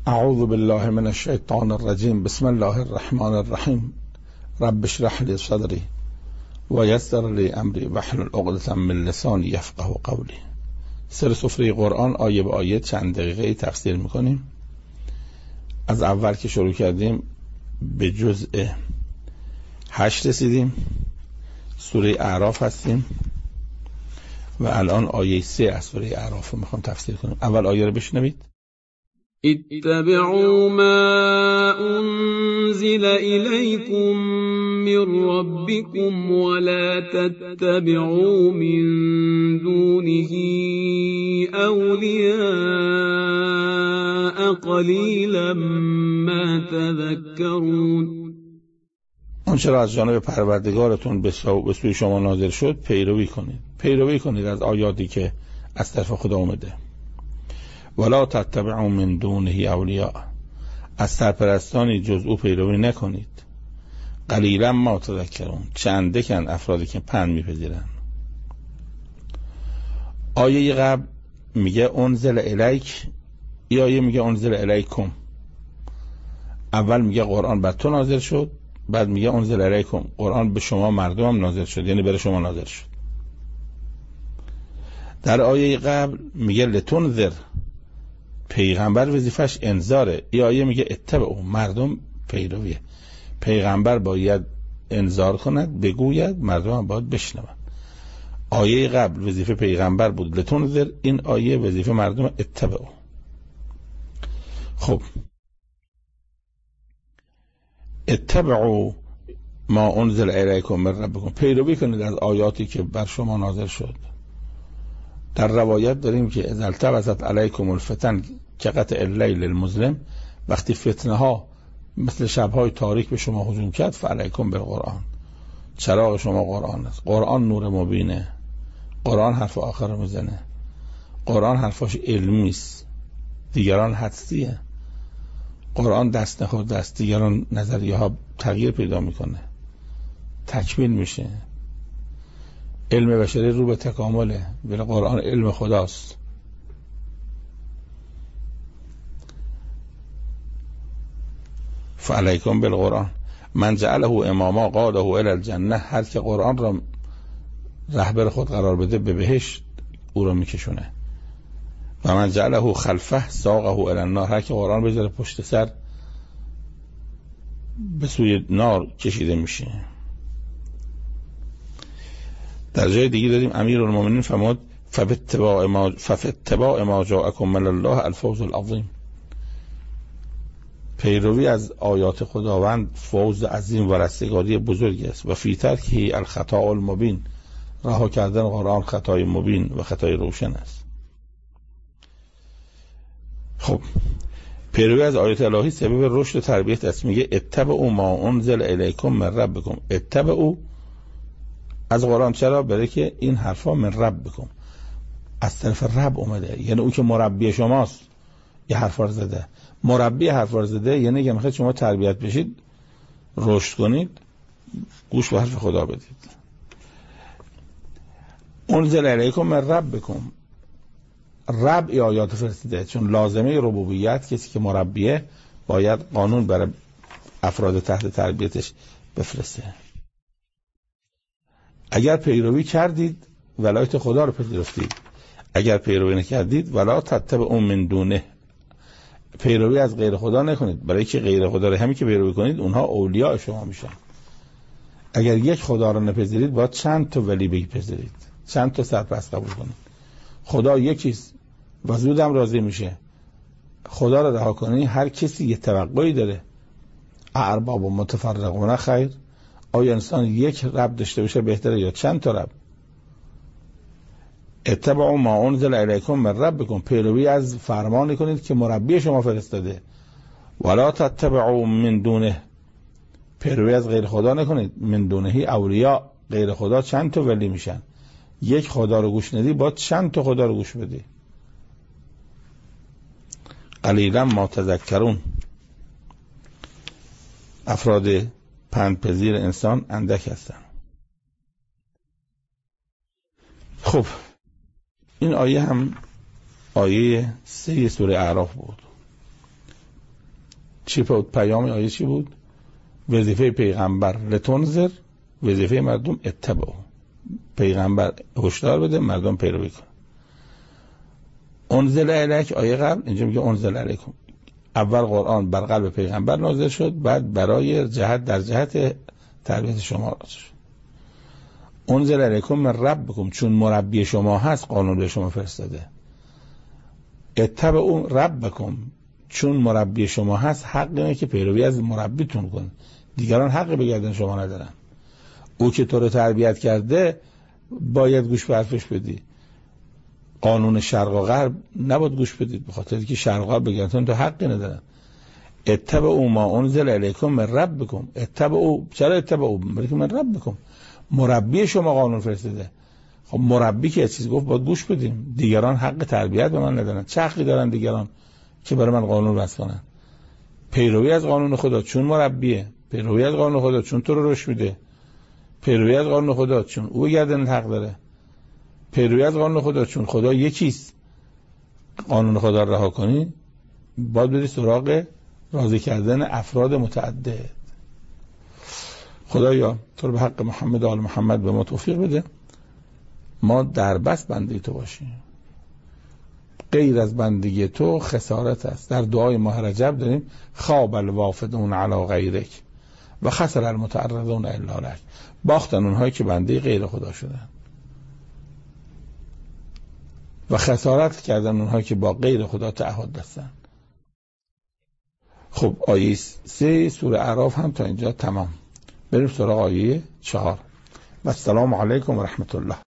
اعوذ بالله من الشیطان الرجیم. بسم الله الرحمن الرحیم. رب اشرح لي صدری و یسر لي امری واحلل عقدة من لسانی یفقهوا قولی. سر سفره قرآن آیه به آیه چند دقیقه تفسیر میکنیم. از اول که شروع کردیم به جزء 8 رسیدیم. سوره اعراف هستیم و الان آیه 3 از سوره اعراف رو میخوام تفسیر کنیم. اول آیه رو بشنوید. اتبعوا ما انزل الیکم من ربکم ولا تتبعوا من دونه اولیاء قلیلا ما تذکرون. آنچه را از جانب پروردگارتون به سوی شما نازل شد پیروی کنید از آیاتی که از طرف خدا اومده. ولا تتبعوا من دونه اولیاء، از سرپرستانی جز او پیروی نکنید. قلیلا ما تذکرون، چنده کن افرادی که پند میپذیرن. آیه قبل میگه انزل الیک، این آیه میگه انزل الیکم. اول میگه قرآن بر تو نازل شد، بعد میگه انزل الیکم، قرآن به شما مردم هم نازل شد، یعنی برای شما نازل شد. در آیه قبل میگه لتنذر، پیغمبر وظیفش انذاره. این آیه میگه اتبعوا، مردم پیرویه. پیغمبر باید انذار کند، بگوید، مردم هم باید بشنوند. آیه قبل وظیفه پیغمبر بود لتنذر، این آیه وظیفه مردم اتبعوا. خب اتبعوا ما انزل الیکم من ربکم، پیروی کنید از آیاتی که بر شما نازل شد. در روایت داریم که اذا التبست علیکم الفتن کقطع اللیل المظلم، وقتی فتنه ها مثل شبهای تاریک به شما هجوم کرد، فعلیکم بالقرآن، چراغ شما قرآن است. قرآن نور مبینه، قرآن حرف آخر رو میزنه، قرآن حرفاش علمی است، دیگران حدسیه. قرآن دست نخورده است، دیگران نظریه ها تغییر پیدا میکنه، تکمیل میشه. علم بشری رو به تکامله، ولی قرآن علم خداست. فعلیکم بالقرآن من جعله اماما قاده الی الجنه، هر که قرآن را رهبر خود قرار بده به بهشت او را میکشونه. و من جعله خلفه ساقه الی النار، هر که قرآن بذاره پشت سر به سوی نار کشیده میشه. در جای دیگه داریم امیرالمومنین فرمود ففاتباع ما جاءکم من الله الفوز العظیم، پیروی از آیات خداوند فوز عظیم و رستگاری بزرگی است. و فی ترکه الخطا المبین، رها کردن قرآن خطای مبین و خطای روشن است. خب پیروی از آیات الهی سبب رشد و تربیت است. میگه اتبعوا ما انزل الیکم من ربکم. اتبعوا از قرآن، چرا؟ برای که این حرفا من ربکم، از طرف رب اومده، یعنی او که مربی شماست یه حرفا رو زده. مربی حرفا رو زده یعنی که میخواد شما تربیت بشید، رشد کنید، گوش به حرف خدا بدید. انزل الیکم من ربکم، رب ای آیات فرستیده، چون لازمه ربوبیت کسی که مربیه باید قانون برای افراد تحت تربیتش بفرسته. اگر پیروی کردید ولایت خدا رو پذیرفتید، اگر پیروی نکردید ولا تتبعوا من دونه، پیروی از غیر خدا نکنید، برای که غیر خدا رو همین که پیروی کنید اونها اولیاء شما میشن. اگر یک خدا رو نپذیرید باید چند تا ولی بپذیرید، چند تا سرپرست قبول کنید. خدا یکیست و زودم راضی میشه. خدا رو رها کنید، هر کسی یه توقعی داره. ارباب متفرقون خیر، آیا انسان یک رب داشته باشه بهتره یا چند تا رب؟ اتبعوا ما انزل الیکم من ربکم، پیروی از فرمانی کنید که مربی شما فرستاده. ولا تتبعوا من دونه، پیروی از غیر خدا نکنید. من دونه اولیاء، غیر خدا چند تا ولی میشن. یک خدا رو گوش ندی باید چند تا خدا رو گوش بدی. قلیلا ما تذکرون، افراد پندپذیر انسان اندک هستن. خب این آیه هم آیه 3 سوره اعراف بود. چی بود؟ پیام آیه چی بود؟ وظیفه پیغمبر لتنذر، وظیفه مردم اتبعوا. پیغمبر هشدار بده، مردم پیروی کنن. انزل الیک آیه قبل اینجا میگه انزل الیکم. اول قرآن بر قلب پیغمبر نازل شد، بعد برای جهت در جهت تربیت شما نازل شد. انزل الیکم من ربکم، چون مربی شما هست قانون به شما فرستاده. اتبعوا ربکم، چون مربی شما هست حق اینه که پیروی از مربیتون کن. دیگران حق به گردن شما ندارن. او که تو رو تربیت کرده باید گوش به حرفش بدی. قانون شرق و غرب نباید گوش بدید، به خاطر اینکه شرق و غرب به گردن تو حقی ندارن. اتبعوا ما انزل الیکم من ربکم. اتبعوا، چرا اتبعوا؟ من ربکم، مربی شما قانون فرستاده. خب مربی که چیز گفت باید گوش بدیم. دیگران حق تربیت به من ندارن. چه حقی دارن دیگران که برای من قانون وضع کنن؟ پیروی از قانون خدا چون مربیه، پیروی از قانون خدا چون تو رو رشد میده، پیروی از قانون خدا چون او گردن حق داره، پیروی از قانون خدا چون خدا یکیست. قانون خدا رو رها کنی باید بری سراغ راضی کردن افراد متعدد. خدایا تو رو به حق محمد و آل محمد به ما توفیق بده، ما در بس بنده تو باشیم. غیر از بندگی تو خسارت است. در دعای ماه رجب داریم خواب الوافدون علی غیرک و خسر المتعرضون الا لک. باختن اونهایی که بنده غیر خدا شدن و خسارت کردن اونهایی که با غیر خدا تعهد بستن. خب آیه 3 سوره اعراف هم تا اینجا تمام. بریم سراغ آیه 4. و السلام علیکم و رحمت الله.